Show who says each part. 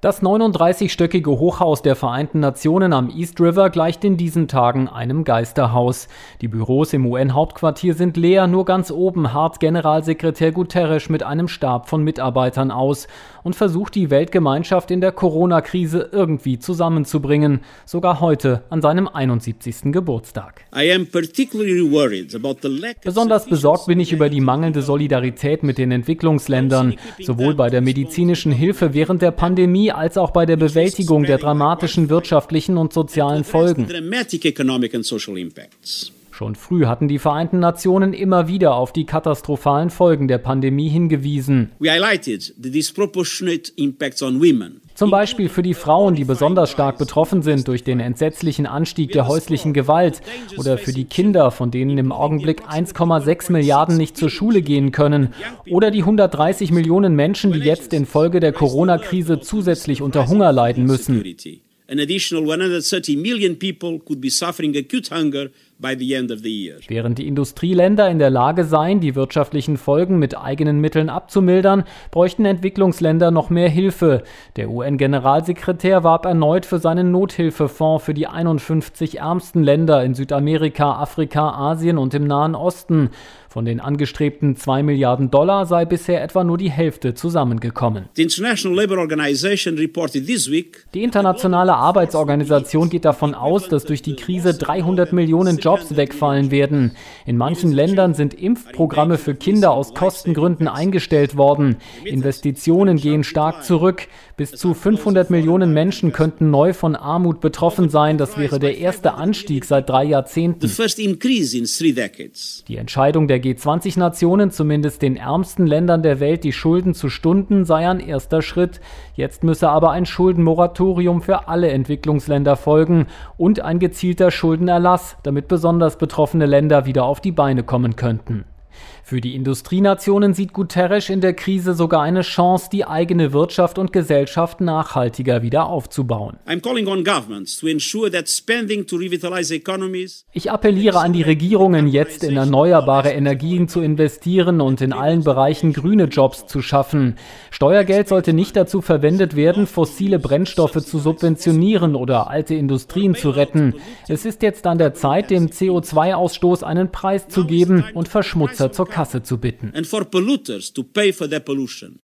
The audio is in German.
Speaker 1: Das 39-stöckige Hochhaus der Vereinten Nationen am East River gleicht in diesen Tagen einem Geisterhaus. Die Büros im UN-Hauptquartier sind leer, nur ganz oben harrt Generalsekretär Guterres mit einem Stab von Mitarbeitern aus und versucht, die Weltgemeinschaft in der Corona-Krise irgendwie zusammenzubringen, sogar heute an seinem 71. Geburtstag. Besonders besorgt bin ich über die mangelnde Solidarität mit den Entwicklungsländern, sowohl bei der medizinischen Hilfe während der Pandemie als auch bei der Bewältigung der dramatischen wirtschaftlichen und sozialen Folgen. Schon früh hatten die Vereinten Nationen immer wieder auf die katastrophalen Folgen der Pandemie hingewiesen. Zum Beispiel für die Frauen, die besonders stark betroffen sind durch den entsetzlichen Anstieg der häuslichen Gewalt, oder für die Kinder, von denen im Augenblick 1,6 Milliarden nicht zur Schule gehen können, oder die 130 Millionen Menschen, die jetzt infolge der Corona-Krise zusätzlich unter Hunger leiden müssen. Während die Industrieländer in der Lage seien, die wirtschaftlichen Folgen mit eigenen Mitteln abzumildern, bräuchten Entwicklungsländer noch mehr Hilfe. Der UN-Generalsekretär warb erneut für seinen Nothilfefonds für die 51 ärmsten Länder in Südamerika, Afrika, Asien und im Nahen Osten. Von den angestrebten $2 Milliarden sei bisher etwa nur die Hälfte zusammengekommen. Die Internationale Arbeitsorganisation geht davon aus, dass durch die Krise 300 Millionen Jobs wegfallen werden. In manchen Ländern sind Impfprogramme für Kinder aus Kostengründen eingestellt worden. Investitionen gehen stark zurück. Bis zu 500 Millionen Menschen könnten neu von Armut betroffen sein. Das wäre der erste Anstieg seit 3 Jahrzehnten. Die Entscheidung der G20-Nationen, zumindest den ärmsten Ländern der Welt, die Schulden zu stunden, sei ein erster Schritt. Jetzt müsse aber ein Schuldenmoratorium für alle Entwicklungsländer folgen und ein gezielter Schuldenerlass, damit besonders betroffene Länder wieder auf die Beine kommen könnten. Für die Industrienationen sieht Guterres in der Krise sogar eine Chance, die eigene Wirtschaft und Gesellschaft nachhaltiger wieder aufzubauen. Ich appelliere an die Regierungen, jetzt in erneuerbare Energien zu investieren und in allen Bereichen grüne Jobs zu schaffen. Steuergeld sollte nicht dazu verwendet werden, fossile Brennstoffe zu subventionieren oder alte Industrien zu retten. Es ist jetzt an der Zeit, dem CO2-Ausstoß einen Preis zu geben und Verschmutzer zur Kasse zu bitten.